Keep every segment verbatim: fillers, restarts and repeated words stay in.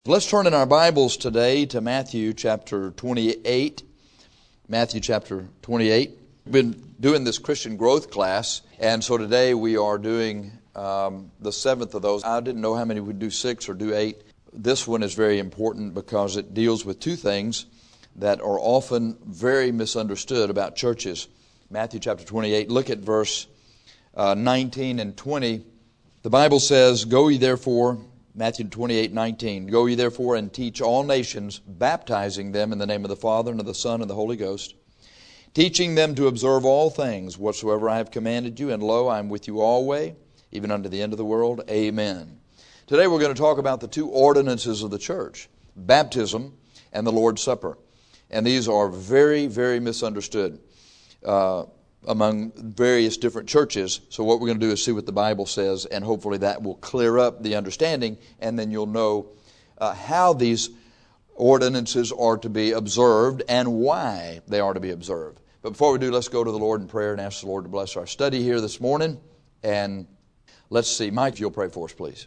Let's turn in our Bibles today to Matthew chapter twenty-eight. Matthew chapter twenty-eight. We've been doing this Christian growth class, and so today we are doing um, the seventh of those. I didn't know how many we'd do, six or do eight. This one is very important because it deals with two things that are often very misunderstood about churches. Matthew chapter twenty-eight, look at verse uh, nineteen and twenty. The Bible says, "Go ye therefore," Matthew twenty-eight nineteen, "Go ye therefore and teach all nations, baptizing them in the name of the Father and of the Son and the Holy Ghost, teaching them to observe all things whatsoever I have commanded you, and lo, I am with you always, even unto the end of the world. Amen." Today we're going to talk about the two ordinances of the church, baptism and the Lord's Supper. And these are very, very misunderstood uh, among various different churches. So what we're going to do is see what the Bible says, and hopefully that will clear up the understanding, and then you'll know uh, how these ordinances are to be observed and why they are to be observed. But before we do, let's go to the Lord in prayer and ask the Lord to bless our study here this morning. And let's see. Mike, if you'll pray for us, please.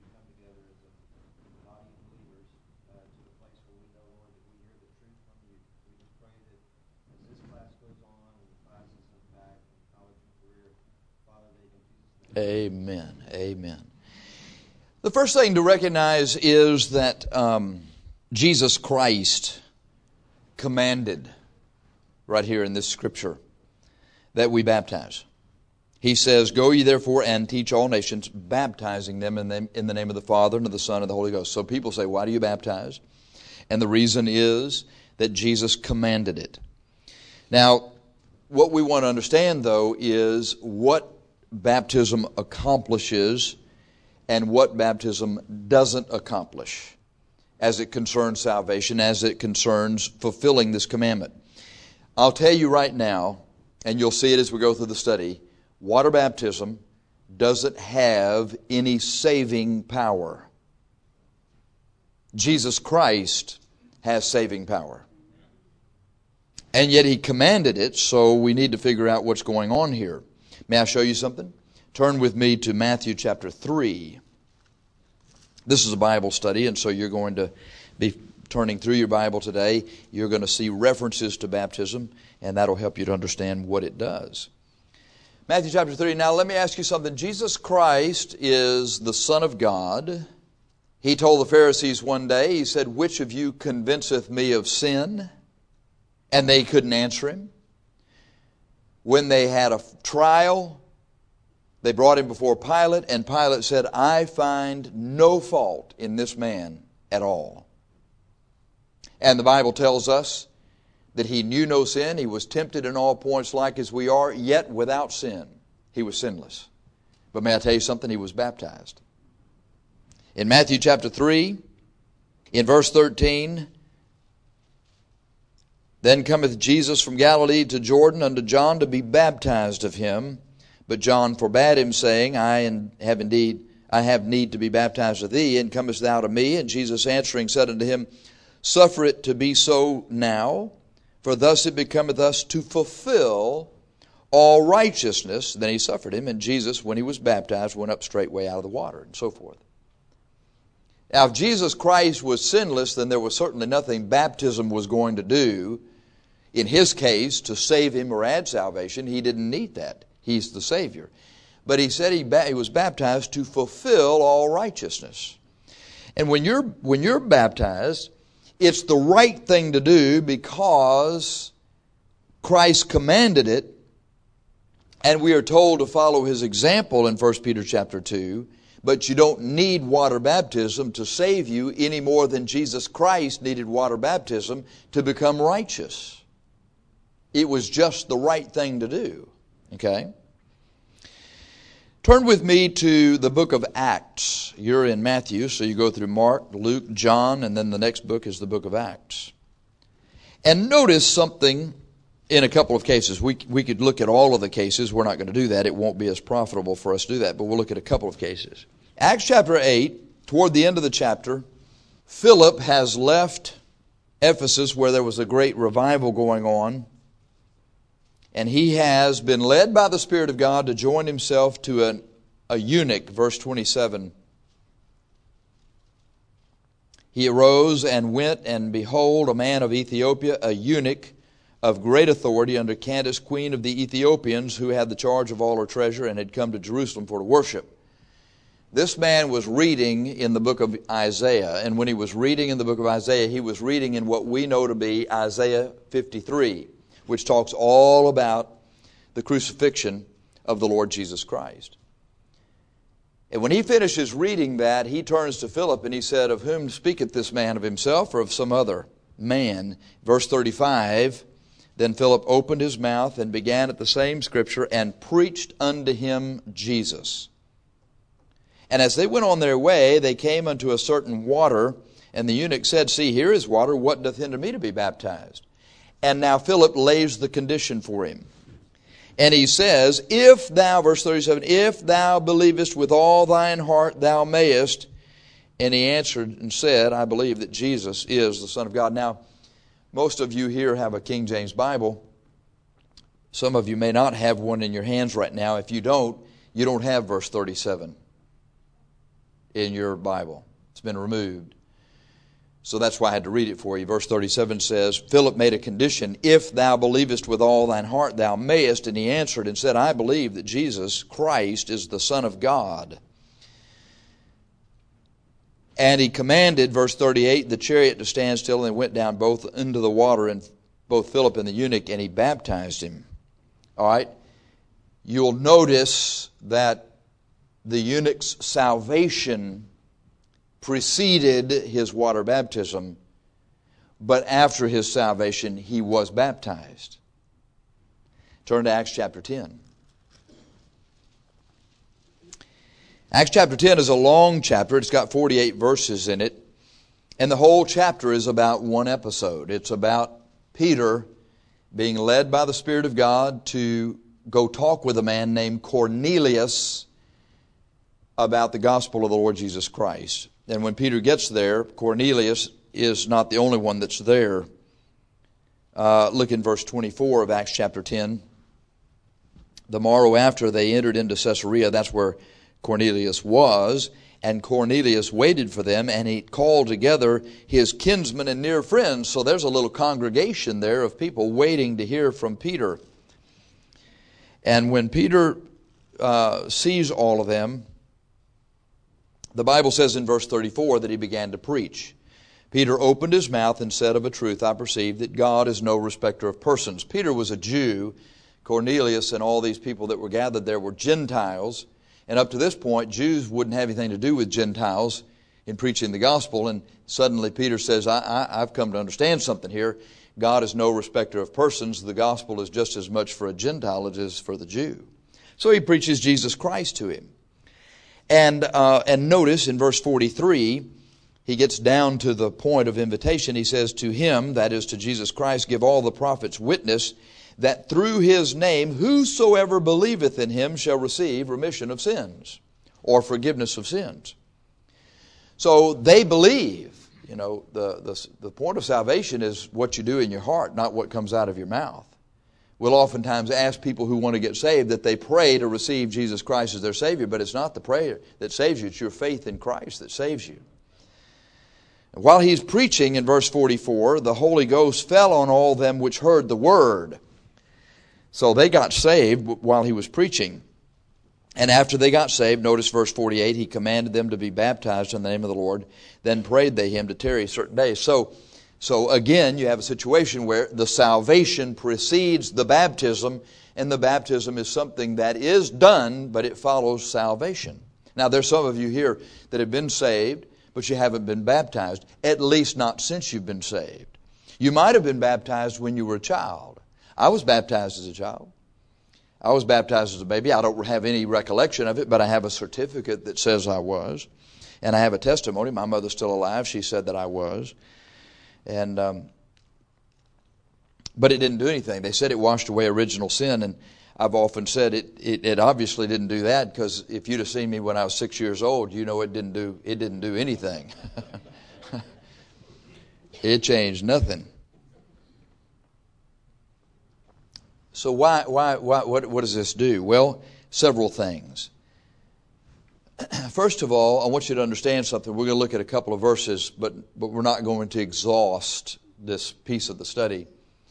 Amen. Amen. The first thing to recognize is that um, Jesus Christ commanded right here in this scripture that we baptize. He says, "Go ye therefore and teach all nations, baptizing them in the, in the name of the Father and of the Son and of the Holy Ghost." So people say, why do you baptize? And the reason is that Jesus commanded it. Now, what we want to understand, though, is what baptism accomplishes and what baptism doesn't accomplish as it concerns salvation, as it concerns fulfilling this commandment. I'll tell you right now, and you'll see it as we go through the study, water baptism doesn't have any saving power. Jesus Christ has saving power. And yet He commanded it, so we need to figure out what's going on here. May I show you something? Turn with me to Matthew chapter three. This is a Bible study, and so you're going to be turning through your Bible today. You're going to see references to baptism, and that'll help you to understand what it does. Matthew chapter three. Now let me ask you something. Jesus Christ is the Son of God. He told the Pharisees one day, He said, "Which of you convinceth me of sin?" And they couldn't answer Him. When they had a trial, they brought Him before Pilate, and Pilate said, "I find no fault in this man at all." And the Bible tells us that He knew no sin. He was tempted in all points like as we are, yet without sin. He was sinless. But may I tell you something? He was baptized. In Matthew chapter three, in verse thirteen, "Then cometh Jesus from Galilee to Jordan unto John to be baptized of him. But John forbade him, saying, I have indeed, I have need to be baptized of thee, and comest thou to me? And Jesus answering said unto him, Suffer it to be so now, for thus it becometh us to fulfill all righteousness. Then he suffered him, and Jesus, when he was baptized, went up straightway out of the water," and so forth. Now, if Jesus Christ was sinless, then there was certainly nothing baptism was going to do, in His case, to save him or add salvation. He didn't need that. He's the Savior. But He said he, ba- he was baptized to fulfill all righteousness. And when you're, when you're baptized, it's the right thing to do because Christ commanded it, and we are told to follow His example in First Peter chapter two. But you don't need water baptism to save you any more than Jesus Christ needed water baptism to become righteous. It was just the right thing to do. Okay? Turn with me to the book of Acts. You're in Matthew, so you go through Mark, Luke, John, and then the next book is the book of Acts. And notice something in a couple of cases. We, we could look at all of the cases. We're not going to do that. It won't be as profitable for us to do that, but we'll look at a couple of cases. Acts chapter eight, toward the end of the chapter, Philip has left Ephesus where there was a great revival going on. And he has been led by the Spirit of God to join himself to an, a eunuch, verse twenty-seven. He arose and went, and behold, a man of Ethiopia, a eunuch of great authority under Candace, queen of the Ethiopians, who had the charge of all her treasure and had come to Jerusalem for to worship. This man was reading in the book of Isaiah, and when he was reading in the book of Isaiah, he was reading in what we know to be Isaiah fifty-three, which talks all about the crucifixion of the Lord Jesus Christ. And when he finishes reading that, he turns to Philip and he said, "Of whom speaketh this man, of himself or of some other man?" Verse thirty-five, then Philip opened his mouth and began at the same scripture and preached unto him Jesus. And as they went on their way, they came unto a certain water, and the eunuch said, "See, here is water, what doth hinder me to be baptized?" And now Philip lays the condition for him. And he says, "If thou," verse thirty-seven, "if thou believest with all thine heart, thou mayest." And he answered and said, "I believe that Jesus is the Son of God." Now, most of you here have a King James Bible. Some of you may not have one in your hands right now. If you don't, you don't have verse thirty-seven in your Bible. It's been removed. So that's why I had to read it for you. Verse thirty-seven says, Philip made a condition, "If thou believest with all thine heart, thou mayest." And he answered and said, "I believe that Jesus Christ is the Son of God." And he commanded, verse thirty-eight, the chariot to stand still, and they went down both into the water, and both Philip and the eunuch, and he baptized him. All right? You'll notice that the eunuch's salvation preceded his water baptism, but after his salvation, he was baptized. Turn to Acts chapter ten. Acts chapter ten is a long chapter. It's got forty-eight verses in it. And the whole chapter is about one episode. It's about Peter being led by the Spirit of God to go talk with a man named Cornelius about the gospel of the Lord Jesus Christ. And when Peter gets there, Cornelius is not the only one that's there. Uh, look in verse twenty-four of Acts chapter ten. The morrow after they entered into Caesarea, that's where Cornelius was, and Cornelius waited for them, and he called together his kinsmen and near friends. So there's a little congregation there of people waiting to hear from Peter. And when Peter uh, sees all of them, the Bible says in verse thirty-four that he began to preach. Peter opened his mouth and said, "Of a truth I perceive that God is no respecter of persons." Peter was a Jew. Cornelius and all these people that were gathered there were Gentiles. And up to this point, Jews wouldn't have anything to do with Gentiles in preaching the gospel. And suddenly Peter says, I, I, I've come to understand something here. God is no respecter of persons. The gospel is just as much for a Gentile as it is for the Jew. So he preaches Jesus Christ to him. And uh, and notice in verse forty-three, he gets down to the point of invitation. He says, "To him," that is to Jesus Christ, "give all the prophets witness that through his name whosoever believeth in him shall receive remission of sins," or forgiveness of sins. So they believe. You know, the, the, the point of salvation is what you do in your heart, not what comes out of your mouth. We'll oftentimes ask people who want to get saved that they pray to receive Jesus Christ as their Savior, but it's not the prayer that saves you. It's your faith in Christ that saves you. And while he's preaching in verse forty-four, the Holy Ghost fell on all them which heard the word. So they got saved while he was preaching. And after they got saved, notice verse forty-eight, he commanded them to be baptized in the name of the Lord. Then prayed they him to tarry certain days. So So again, you have a situation where the salvation precedes the baptism, and the baptism is something that is done, but it follows salvation. Now, there's some of you here that have been saved, but you haven't been baptized, at least not since you've been saved. You might have been baptized when you were a child. I was baptized as a child. I was baptized as a baby. I don't have any recollection of it, but I have a certificate that says I was. And I have a testimony. My mother's still alive. She said that I was. And um, but it didn't do anything. They said it washed away original sin, and I've often said it. It, it obviously didn't do that, because if you'd have seen me when I was six years old, you know it didn't do it didn't do anything. It changed nothing. So why why why what what does this do? Well, several things. First of all, I want you to understand something. We're going to look at a couple of verses, but, but we're not going to exhaust this piece of the study.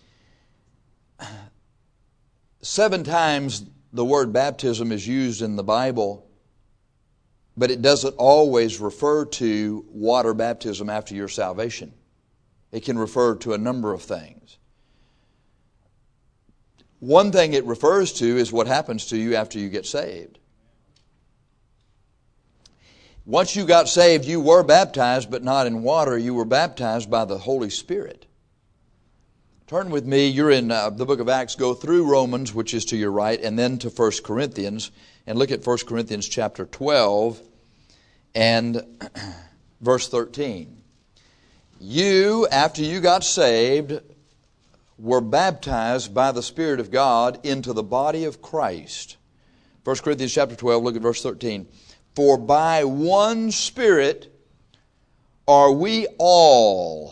Seven times the word baptism is used in the Bible, but it doesn't always refer to water baptism after your salvation. It can refer to a number of things. One thing it refers to is what happens to you after you get saved. Once you got saved, you were baptized, but not in water. You were baptized by the Holy Spirit. Turn with me. You're in uh, the book of Acts. Go through Romans, which is to your right, and then to First Corinthians. And look at First Corinthians chapter twelve and verse thirteen. You, after you got saved, were baptized by the Spirit of God into the body of Christ. First Corinthians chapter twelve, look at verse thirteen. For by one Spirit are we all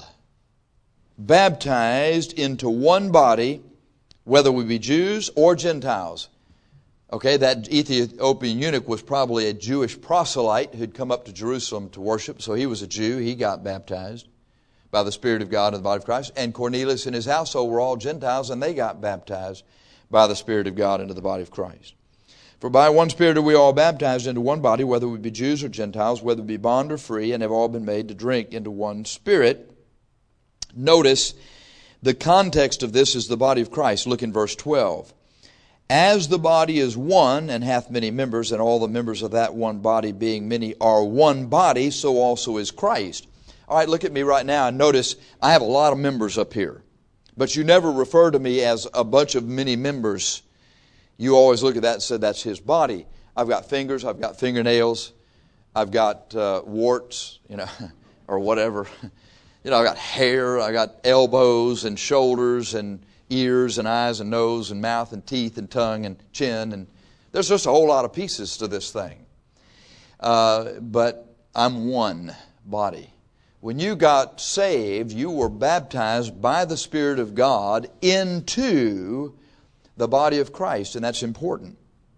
baptized into one body, whether we be Jews or Gentiles. Okay, that Ethiopian eunuch was probably a Jewish proselyte who'd come up to Jerusalem to worship, so he was a Jew. He got baptized by the Spirit of God in the body of Christ. And Cornelius and his household were all Gentiles, and they got baptized by the Spirit of God into the body of Christ. For by one Spirit are we all baptized into one body, whether we be Jews or Gentiles, whether we be bond or free, and have all been made to drink into one Spirit. Notice the context of this is the body of Christ. Look in verse twelve. As the body is one and hath many members, and all the members of that one body being many are one body, so also is Christ. All right, look at me right now and notice I have a lot of members up here. But you never refer to me as a bunch of many members. You always look at that and say that's his body. I've got fingers, I've got fingernails, I've got uh, warts, you know, or whatever. You know, I've got hair, I've got elbows and shoulders and ears and eyes and nose and mouth and teeth and tongue and chin. And there's just a whole lot of pieces to this thing. Uh, but I'm one body. When you got saved, you were baptized by the Spirit of God into the body of Christ, and that's important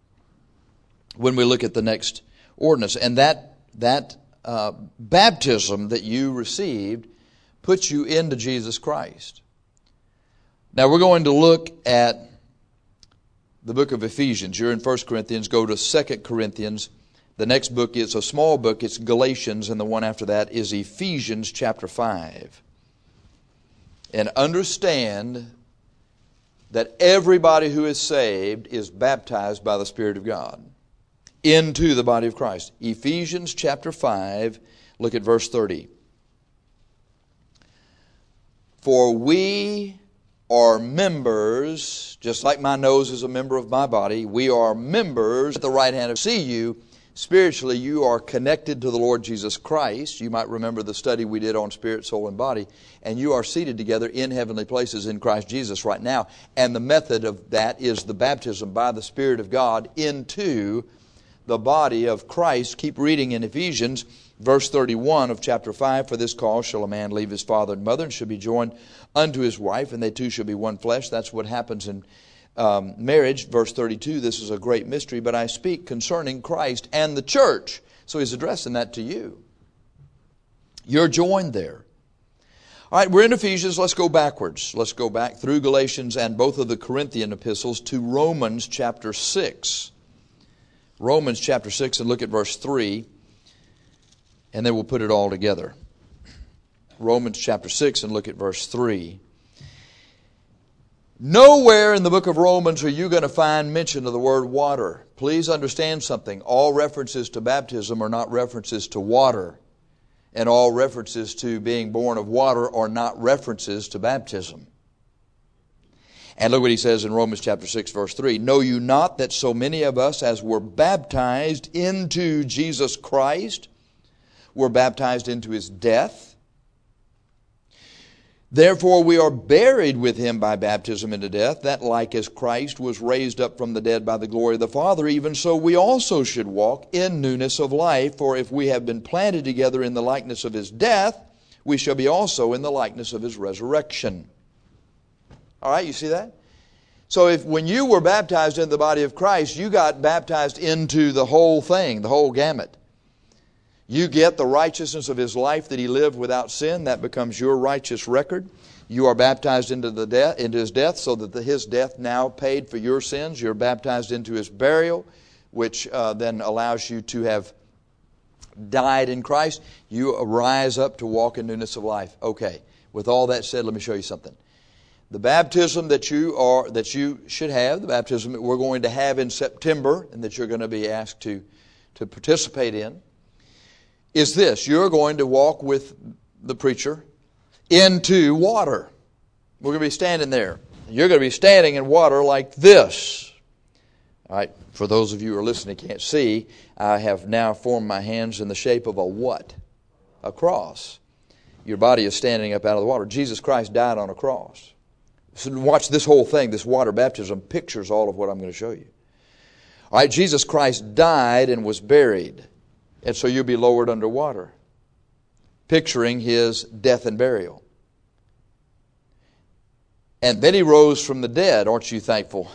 when we look at the next ordinance. And that that uh, baptism that you received puts you into Jesus Christ. Now we're going to look at the book of Ephesians. You're in First Corinthians. Go to Second Corinthians. The next book is a small book. It's Galatians, and the one after that is Ephesians chapter five. And understand that everybody who is saved is baptized by the Spirit of God into the body of Christ. Ephesians chapter five, look at verse thirty. For we are members, just like my nose is a member of my body, we are members at the right hand of see you. Spiritually, you are connected to the Lord Jesus Christ. You might remember the study we did on spirit, soul, and body. And you are seated together in heavenly places in Christ Jesus right now. And the method of that is the baptism by the Spirit of God into the body of Christ. Keep reading in Ephesians, verse thirty-one of chapter five. For this cause shall a man leave his father and mother, and shall be joined unto his wife, and they two shall be one flesh. That's what happens in Um, marriage. Verse thirty-two, this is a great mystery, but I speak concerning Christ and the church. So he's addressing that to you. You're joined there. All right, we're in Ephesians. Let's go backwards. Let's go back through Galatians and both of the Corinthian epistles to Romans chapter six. Romans chapter six, and look at verse three, and then we'll put it all together. Romans chapter six, and look at verse three. Nowhere in the book of Romans are you going to find mention of the word water. Please understand something. All references to baptism are not references to water. And all references to being born of water are not references to baptism. And look what he says in Romans chapter six, verse three. Know you not that so many of us as were baptized into Jesus Christ were baptized into his death? Therefore we are buried with him by baptism into death, that like as Christ was raised up from the dead by the glory of the Father, even so we also should walk in newness of life. For if we have been planted together in the likeness of his death, we shall be also in the likeness of his resurrection. All right, you see that? So if when you were baptized into the body of Christ, you got baptized into the whole thing, the whole gamut. You get the righteousness of His life that He lived without sin. That becomes your righteous record. You are baptized into the death, into His death, so that the, His death now paid for your sins. You're baptized into His burial, which uh, then allows you to have died in Christ. You rise up to walk in newness of life. Okay. With all that said, let me show you something. The baptism that you are that you should have, the baptism that we're going to have in September, and that you're going to be asked to to participate in, is this. You're going to walk with the preacher into water. We're going to be standing there. You're going to be standing in water like this. All right. For those of you who are listening can't see, I have now formed my hands in the shape of a what? A cross. Your body is standing up out of the water. Jesus Christ died on a cross. So watch this whole thing. This water baptism pictures all of what I'm going to show you. All right. Jesus Christ died and was buried. And so you'll be lowered under water, picturing His death and burial. And then He rose from the dead. Aren't you thankful?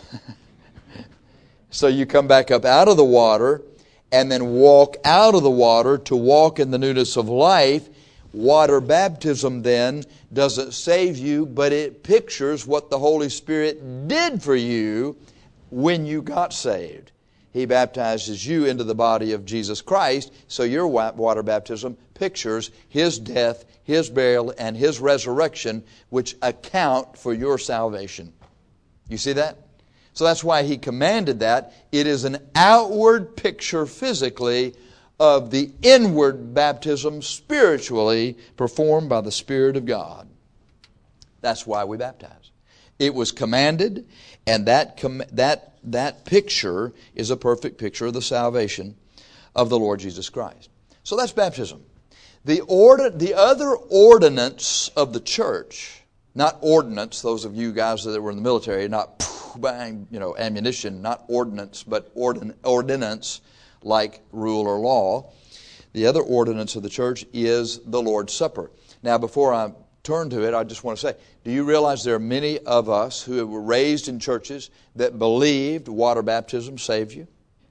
So you come back up out of the water and then walk out of the water to walk in the newness of life. Water baptism then doesn't save you, but it pictures what the Holy Spirit did for you when you got saved. He baptizes you into the body of Jesus Christ, so your water baptism pictures His death, His burial, and His resurrection, which account for your salvation. You see that? So that's why He commanded that. It is an outward picture physically of the inward baptism spiritually performed by the Spirit of God. That's why we baptize. It was commanded, and that com- that that picture is a perfect picture of the salvation of the Lord Jesus Christ. So that's baptism. The order, the other ordinance of the church, not ordinance, those of you guys that were in the military, not bang, you know, ammunition, not ordinance, but ordin- ordinance like rule or law. The other ordinance of the church is the Lord's Supper. Now, before I turn to it, I just want to say, do you realize there are many of us who were raised in churches that believed water baptism saved you?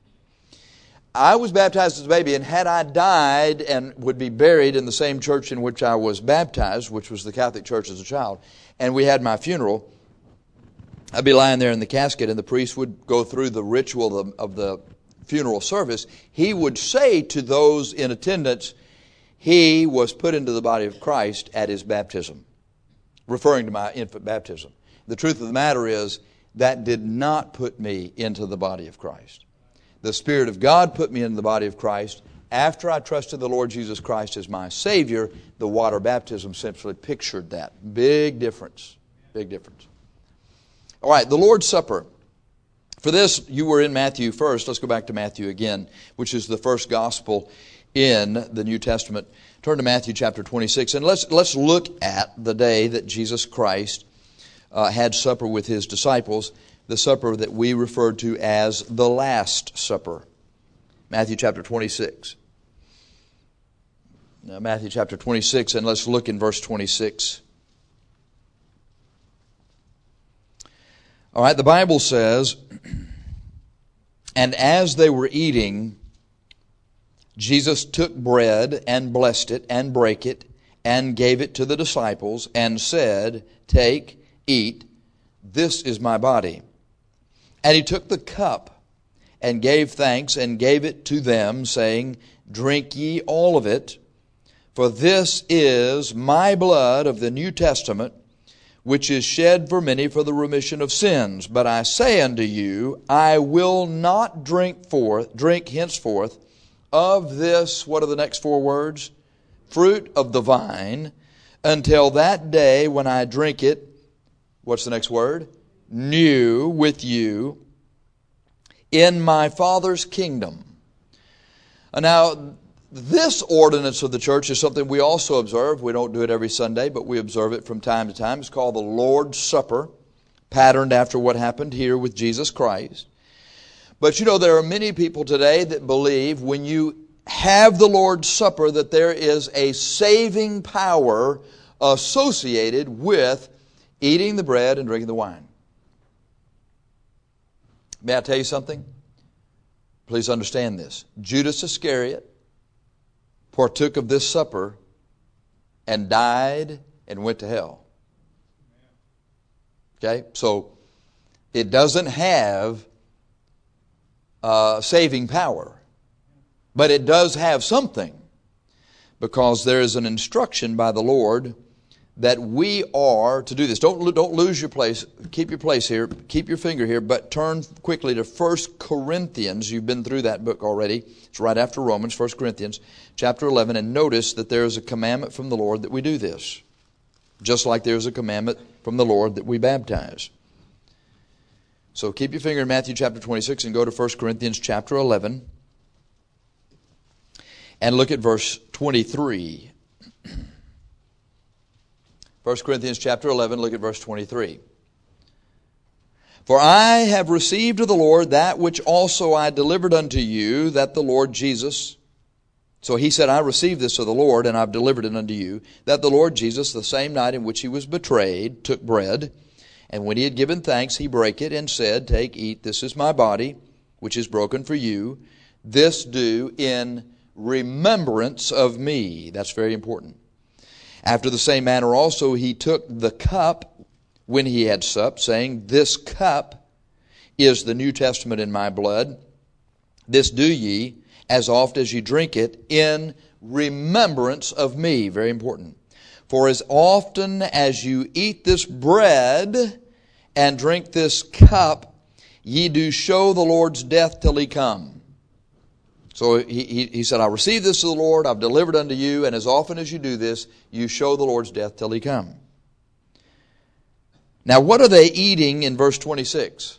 I was baptized as a baby, and had I died and would be buried in the same church in which I was baptized, which was the Catholic Church as a child, and we had my funeral, I'd be lying there in the casket, and the priest would go through the ritual of the, of the funeral service. He would say to those in attendance, he was put into the body of Christ at his baptism, referring to my infant baptism. The truth of the matter is, that did not put me into the body of Christ. The Spirit of God put me into the body of Christ. After I trusted the Lord Jesus Christ as my Savior, the water baptism simply pictured that. Big difference. Big difference. All right, the Lord's Supper. For this, you were in Matthew first. Let's go back to Matthew again, which is the first gospel in the New Testament. Turn to Matthew chapter twenty-six, and let's let's look at the day that Jesus Christ uh, had supper with His disciples, the supper that we refer to as the Last Supper. Matthew chapter twenty-six. Now, Matthew chapter twenty-six, and let's look in verse twenty-six. All right, the Bible says, "And as they were eating, Jesus took bread and blessed it and brake it and gave it to the disciples and said, 'Take, eat, this is my body.' And He took the cup and gave thanks and gave it to them, saying, 'Drink ye all of it, for this is my blood of the New Testament, which is shed for many for the remission of sins. But I say unto you, I will not drink forth, drink henceforth of this,'" what are the next four words? "'fruit of the vine, until that day when I drink it,'" what's the next word? "'new with you in my Father's kingdom.'" Now, this ordinance of the church is something we also observe. We don't do it every Sunday, but we observe it from time to time. It's called the Lord's Supper, patterned after what happened here with Jesus Christ. But you know, there are many people today that believe when you have the Lord's Supper that there is a saving power associated with eating the bread and drinking the wine. May I tell you something? Please understand this. Judas Iscariot partook of this supper and died and went to hell. Okay, so it doesn't have uh, saving power, but it does have something, because there is an instruction by the Lord that we are to do this. Don't, don't lose your place. Keep your place here. Keep your finger here, but turn quickly to First Corinthians. You've been through that book already. It's right after Romans, First Corinthians, chapter eleven. And notice that there is a commandment from the Lord that we do this, just like there's a commandment from the Lord that we baptize. So keep your finger in Matthew chapter twenty-six and go to First Corinthians chapter eleven and look at verse twenty-three. First Corinthians chapter eleven, look at verse twenty-three. For I have received of the Lord that which also I delivered unto you, that the Lord Jesus... So he said, I received this of the Lord, and I've delivered it unto you, that the Lord Jesus, the same night in which he was betrayed, took bread, and when he had given thanks, he brake it, and said, Take, eat, this is my body, which is broken for you. This do in remembrance of me. That's very important. After the same manner also he took the cup when he had supped, saying, This cup is the New Testament in my blood. This do ye, as oft as ye drink it, in remembrance of me. Very important. For as often as you eat this bread and drink this cup, ye do show the Lord's death till he come. So he, he, he said, I received this of the Lord, I've delivered unto you, and as often as you do this, you show the Lord's death till he come. Now what are they eating in verse twenty-six?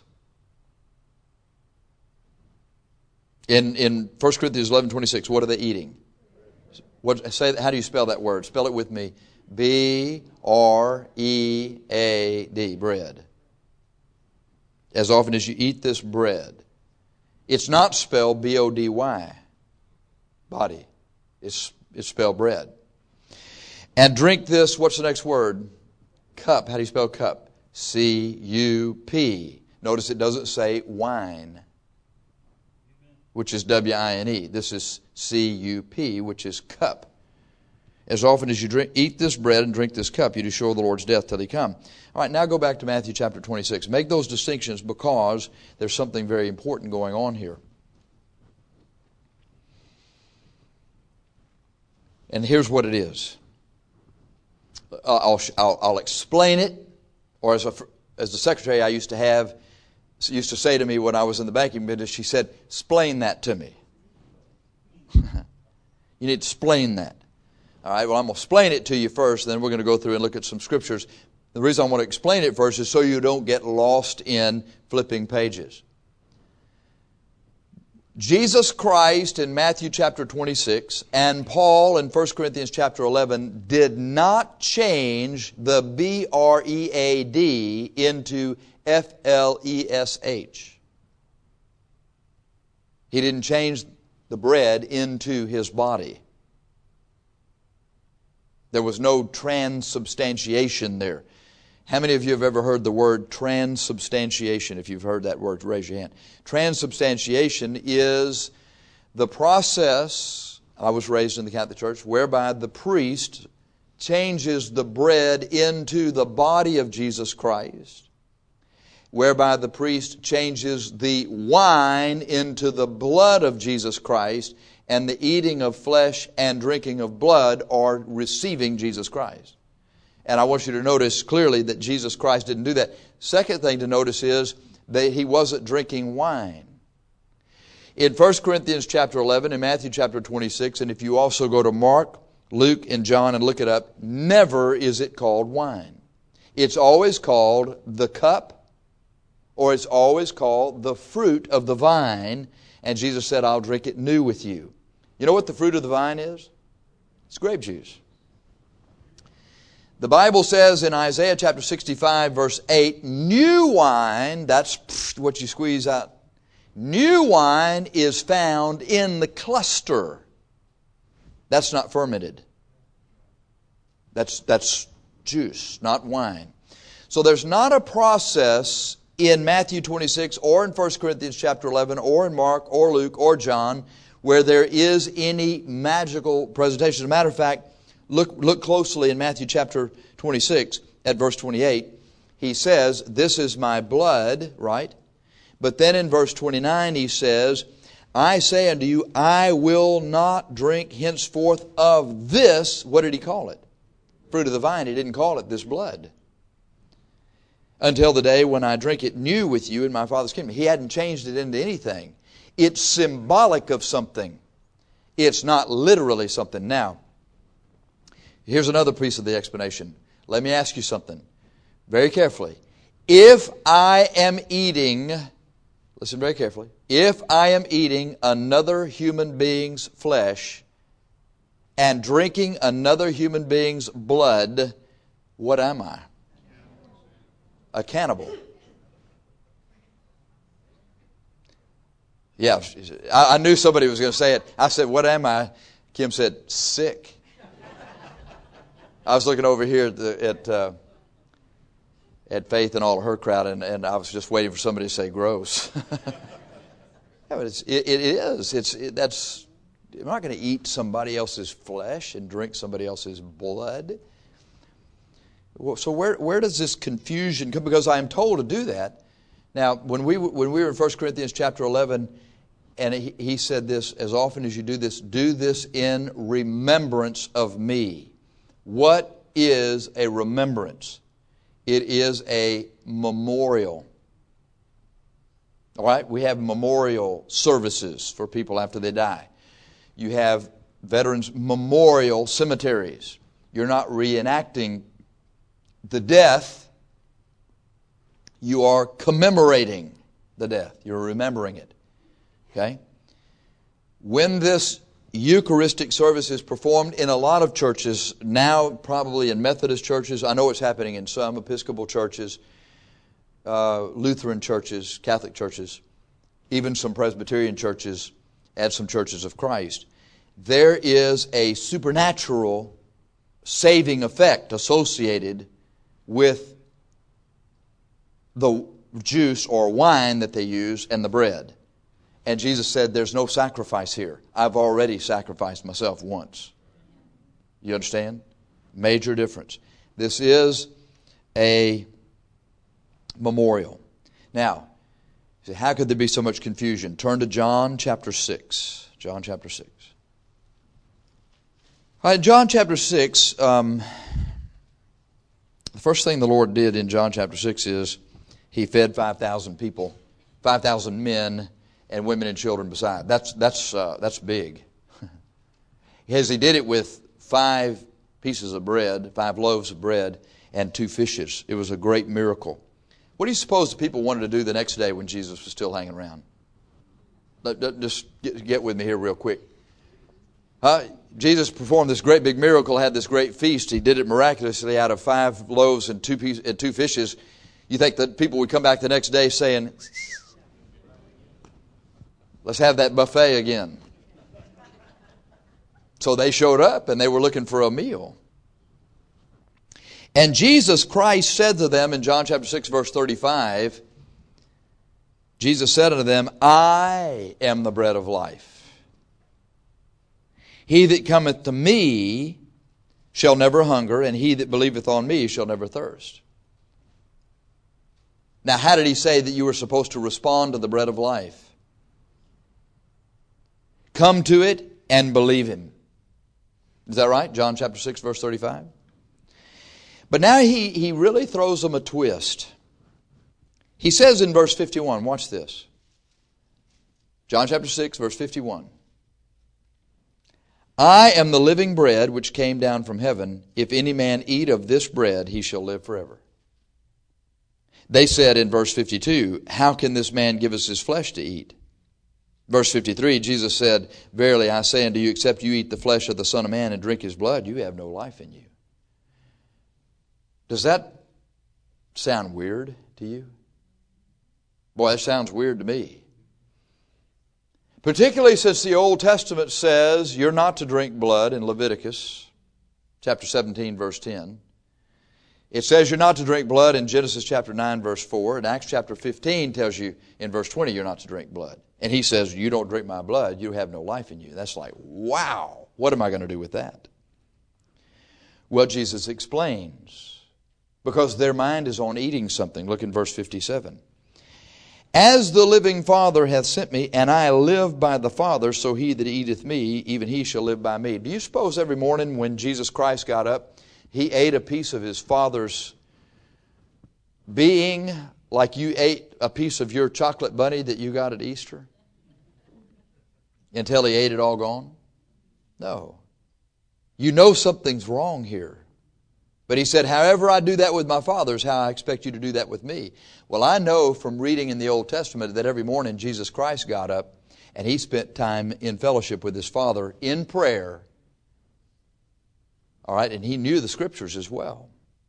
In in First Corinthians eleven twenty-six, what are they eating? What, say, how do you spell that word? Spell it with me. B R E A D, bread. As often as you eat this bread. It's not spelled B O D Y, body. It's, it's spelled bread. And drink this, what's the next word? Cup. How do you spell cup? C U P. Notice it doesn't say wine, which is W I N E. This is C U P, which is cup. As often as you drink, eat this bread and drink this cup, you do show the Lord's death till he come. All right, now go back to Matthew chapter twenty-six. Make those distinctions because there's something very important going on here. And here's what it is. I'll, I'll, I'll explain it, or as a, as the secretary I used to have, used to say to me when I was in the banking business, she said, explain that to me. You need to explain that. All right, well, I'm going to explain it to you first, then we're going to go through and look at some scriptures. The reason I want to explain it first is so you don't get lost in flipping pages. Jesus Christ in Matthew chapter twenty-six and Paul in First Corinthians chapter eleven did not change the B R E A D into F L E S H. He didn't change the bread into his body. There was no transubstantiation there. How many of you have ever heard the word transubstantiation? If you've heard that word, raise your hand. Transubstantiation is the process, I was raised in the Catholic Church, whereby the priest changes the bread into the body of Jesus Christ, whereby the priest changes the wine into the blood of Jesus Christ, and the eating of flesh and drinking of blood are receiving Jesus Christ. And I want you to notice clearly that Jesus Christ didn't do that. Second thing to notice is that he wasn't drinking wine. In First Corinthians chapter eleven and Matthew chapter twenty-six, and if you also go to Mark, Luke, and John and look it up, never is it called wine. It's always called the cup, or it's always called the fruit of the vine. And Jesus said, I'll drink it new with you. You know what the fruit of the vine is? It's grape juice. The Bible says in Isaiah chapter sixty-five verse eight, new wine, that's what you squeeze out. New wine is found in the cluster. That's not fermented. That's, that's juice, not wine. So there's not a process in Matthew twenty-six or in First Corinthians chapter eleven or in Mark or Luke or John where there is any magical presentation. As a matter of fact, look, look closely in Matthew chapter twenty-six at verse twenty-eight. He says, this is my blood, right? But then in verse twenty-nine he says, I say unto you, I will not drink henceforth of this. What did he call it? Fruit of the vine. He didn't call it this blood. Until the day when I drink it new with you in my Father's kingdom. He hadn't changed it into anything. It's symbolic of something. It's not literally something. Now, here's another piece of the explanation. Let me ask you something very carefully. If I am eating, listen very carefully, if I am eating another human being's flesh and drinking another human being's blood, what am I? A cannibal. Yeah, I, I knew somebody was going to say it. I said, what am I? Kim said, sick. I was looking over here at, the, at, uh, at Faith and all of her crowd, and, and I was just waiting for somebody to say gross. Yeah, but it's, it, it is. It's it, that's. I'm not going to eat somebody else's flesh and drink somebody else's blood. So where where does this confusion come? Because I am told to do that. Now, when we when we were in First Corinthians chapter eleven, and he, he said this, as often as you do this, do this in remembrance of me. What is a remembrance? It is a memorial. All right? We have memorial services for people after they die. You have veterans' memorial cemeteries. You're not reenacting the death. You are commemorating the death. You're remembering it. Okay? When this Eucharistic service is performed in a lot of churches, now probably in Methodist churches, I know it's happening in some Episcopal churches, uh, Lutheran churches, Catholic churches, even some Presbyterian churches, and some churches of Christ. There is a supernatural saving effect associated with the juice or wine that they use and the bread. And Jesus said, there's no sacrifice here. I've already sacrificed myself once. You understand? Major difference. This is a memorial. Now, how could there be so much confusion? Turn to John chapter six. John chapter six. All right, John chapter six, um, the first thing the Lord did in John chapter six is He fed five thousand people, five thousand men, and women and children beside. That's that's uh, that's big. As He did it with five pieces of bread, five loaves of bread, and two fishes. It was a great miracle. What do you suppose the people wanted to do the next day when Jesus was still hanging around? Just get with me here real quick. Uh, Jesus performed this great big miracle, had this great feast. He did it miraculously out of five loaves and two pieces, and two fishes. You think that people would come back the next day saying, let's have that buffet again. So they showed up and they were looking for a meal. And Jesus Christ said to them in John chapter six verse thirty-five, Jesus said unto them, I am the bread of life. He that cometh to me shall never hunger, and he that believeth on me shall never thirst. Now, how did He say that you were supposed to respond to the bread of life? Come to it and believe Him. Is that right? John chapter six, verse thirty-five. But now he, he really throws them a twist. He says in verse fifty-one, watch this. John chapter six, verse fifty-one. I am the living bread which came down from heaven. If any man eat of this bread, he shall live forever. They said in verse fifty-two, how can this man give us his flesh to eat? Verse fifty-three, Jesus said, verily I say unto you, except you eat the flesh of the Son of Man and drink His blood, you have no life in you. Does that sound weird to you? Boy, that sounds weird to me. Particularly since the Old Testament says you're not to drink blood in Leviticus chapter seventeen, verse ten. It says you're not to drink blood in Genesis chapter nine, verse four. And Acts chapter fifteen tells you in verse twenty you're not to drink blood. And he says, you don't drink my blood, you have no life in you. That's like, wow, what am I going to do with that? Well, Jesus explains. Because their mind is on eating something. Look in verse fifty-seven. As the living Father hath sent me, and I live by the Father, so he that eateth me, even he shall live by me. Do you suppose every morning when Jesus Christ got up, he ate a piece of his Father's being like you ate a piece of your chocolate bunny that you got at Easter? Until he ate it all gone? No. You know something's wrong here. But he said, however I do that with my Father is how I expect you to do that with me. Well, I know from reading in the Old Testament that every morning Jesus Christ got up and he spent time in fellowship with his Father in prayer. All right, and he knew the Scriptures as well.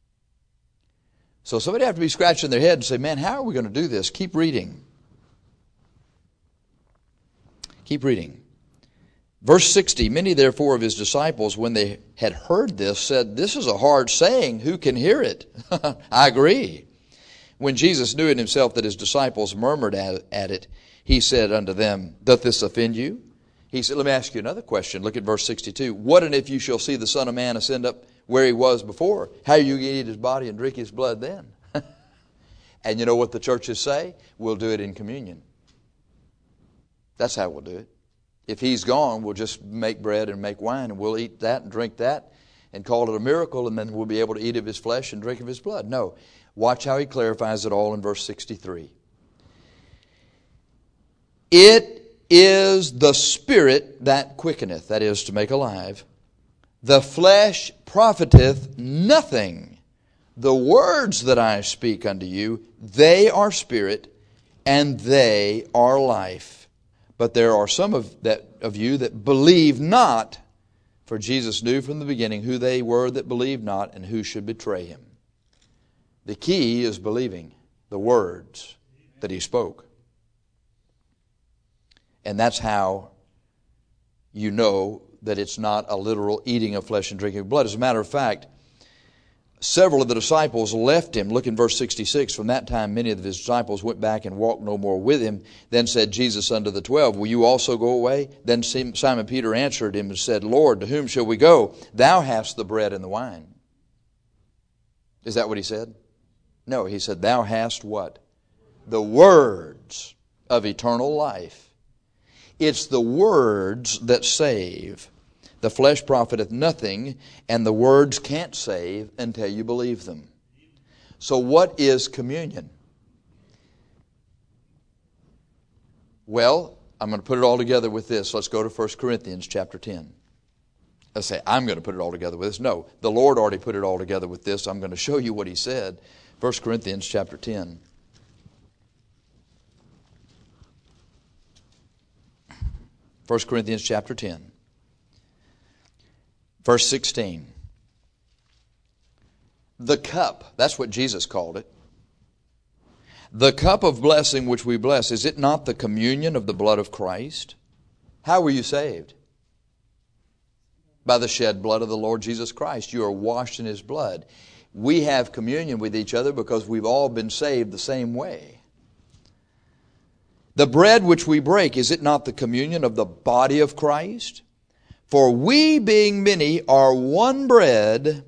So somebody have to be scratching their head and say, man, how are we going to do this? Keep reading. Keep reading. Verse sixty, many therefore of his disciples, when they had heard this, said, this is a hard saying. Who can hear it? I agree. When Jesus knew in himself that his disciples murmured at, at it, he said unto them, doth this offend you? He said, let me ask you another question. Look at verse sixty-two. What and if you shall see the Son of Man ascend up where he was before? How are you going to eat his body and drink his blood then? And you know what the churches say? We'll do it in communion. That's how we'll do it. If he's gone, we'll just make bread and make wine, and we'll eat that and drink that and call it a miracle, and then we'll be able to eat of his flesh and drink of his blood. No. Watch how he clarifies it all in verse sixty-three. It is the Spirit that quickeneth, that is, to make alive. The flesh profiteth nothing. The words that I speak unto you, they are spirit, and they are life. But there are some of that of you that believe not, for Jesus knew from the beginning who they were that believed not and who should betray him. The key is believing the words that he spoke. And that's how you know that it's not a literal eating of flesh and drinking of blood. As a matter of fact, several of the disciples left him. Look in verse sixty-six. From that time many of his disciples went back and walked no more with him. Then said Jesus unto the twelve, will you also go away? Then Simon Peter answered him and said, Lord, to whom shall we go? Thou hast the bread and the wine. Is that what he said? No, he said, thou hast what? The words of eternal life. It's the words that save. The flesh profiteth nothing, and the words can't save until you believe them. So what is communion? Well, I'm going to put it all together with this. Let's go to First Corinthians chapter ten. Let's say, I'm going to put it all together with this. No, the Lord already put it all together with this. I'm going to show you what he said. First Corinthians chapter ten. First Corinthians chapter ten. Verse sixteen. The cup, that's what Jesus called it. The cup of blessing which we bless, is it not the communion of the blood of Christ? How were you saved? By the shed blood of the Lord Jesus Christ. You are washed in his blood. We have communion with each other because we've all been saved the same way. The bread which we break, is it not the communion of the body of Christ? For we, being many, are one bread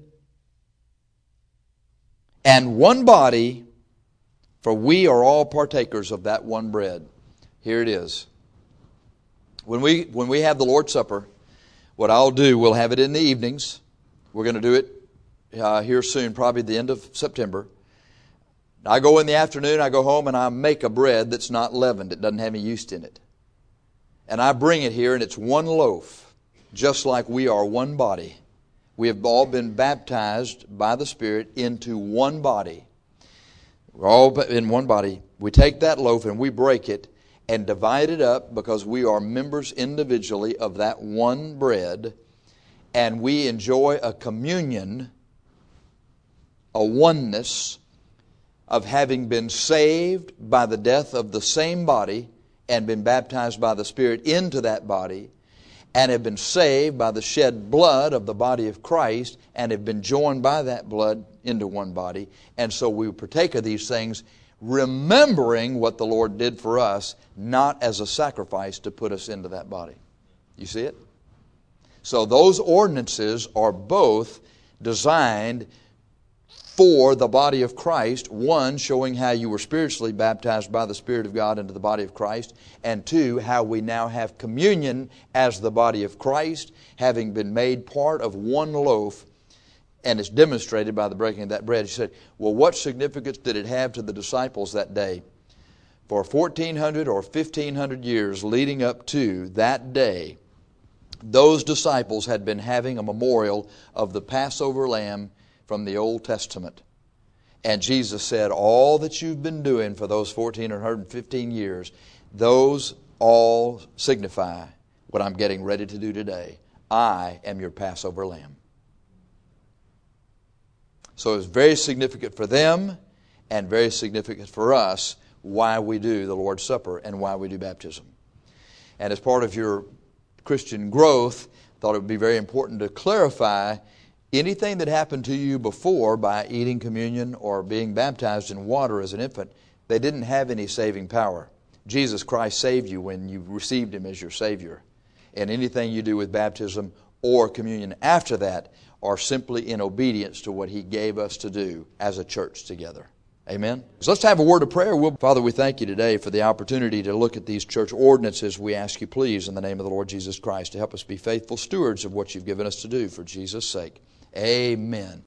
and one body, for we are all partakers of that one bread. Here it is. When we, when we have the Lord's Supper, what I'll do, we'll have it in the evenings. We're going to do it uh, here soon, probably the end of September. I go in the afternoon, I go home, and I make a bread that's not leavened. It doesn't have any yeast in it. And I bring it here, and it's one loaf, just like we are one body. We have all been baptized by the Spirit into one body. We're all in one body. We take that loaf and we break it and divide it up because we are members individually of that one bread, and we enjoy a communion, a oneness of having been saved by the death of the same body and been baptized by the Spirit into that body. and have been saved by the shed blood of the body of Christ and have been joined by that blood into one body. And so we partake of these things remembering what the Lord did for us, not as a sacrifice to put us into that body. You see it? So those ordinances are both designed for the body of Christ. One, showing how you were spiritually baptized by the Spirit of God into the body of Christ. And two, how we now have communion as the body of Christ, having been made part of one loaf. And it's demonstrated by the breaking of that bread. He said, well, what significance did it have to the disciples that day? For fourteen hundred or fifteen hundred years leading up to that day, those disciples had been having a memorial of the Passover lamb from the Old Testament. And Jesus said, all that you've been doing for those fourteen or one hundred fifteen years, those all signify what I'm getting ready to do today. I am your Passover lamb. So it's very significant for them and very significant for us why we do the Lord's Supper and why we do baptism. And as part of your Christian growth, I thought it would be very important to clarify anything that happened to you before by eating communion or being baptized in water as an infant. They didn't have any saving power. Jesus Christ saved you when you received Him as your Savior. And anything you do with baptism or communion after that are simply in obedience to what He gave us to do as a church together. Amen? So let's have a word of prayer. We'll, Father, we thank You today for the opportunity to look at these church ordinances. We ask You, please, in the name of the Lord Jesus Christ, to help us be faithful stewards of what You've given us to do for Jesus' sake. Amen.